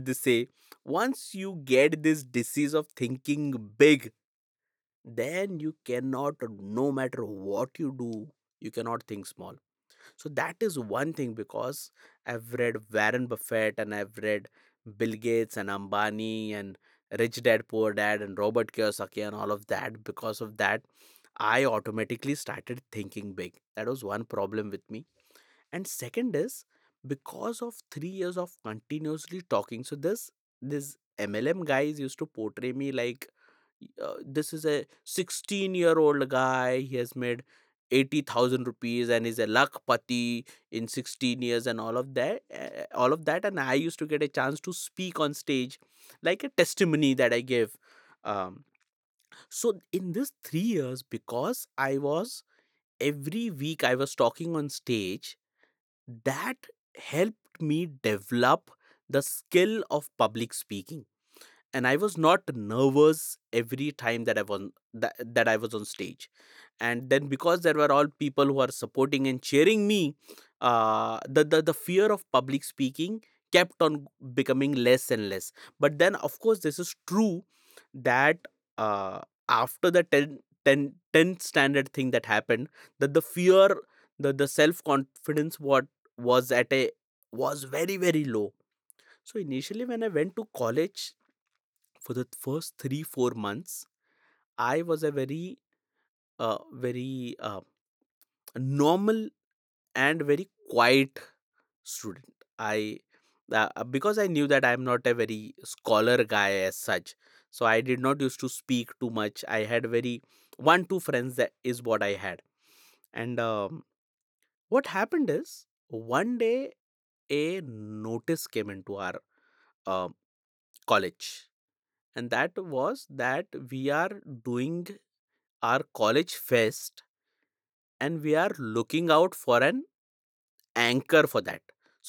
They say once you get this disease of thinking big, then you cannot, no matter what you do, you cannot think small. So that is one thing, because I've read Warren Buffett and I've read Bill Gates and Ambani and Rich Dad Poor Dad and Robert Kiyosaki and all of that. Because of that, I automatically started thinking big. That was one problem with me. And second is, because of 3 years of continuously talking. So this MLM guys used to portray me like, this is a 16-year-old guy. He has made 80,000 rupees and is a lakpati in 16 years and all of that. And I used to get a chance to speak on stage, like a testimony that I give. Um, so in this 3 years, because I was every week I was talking on stage, that helped me develop the skill of public speaking, and I was not nervous every time that I was on stage. And then, because there were all people who are supporting and cheering me, the fear of public speaking kept on becoming less and less. But then, of course, this is true that uh, after the 10th standard thing that happened, that the fear, the self confidence, what was at a was very very low. So initially when I went to college, for the first 3 4 months, I was a very normal and very quiet student. I Because I knew that I'm not a very scholar guy as such, so I did not used to speak too much. I had very one two friends, that is what I had. And what happened is, one day a notice came into our um college, and that was that we are doing our college fest, and we are looking out for an anchor for that.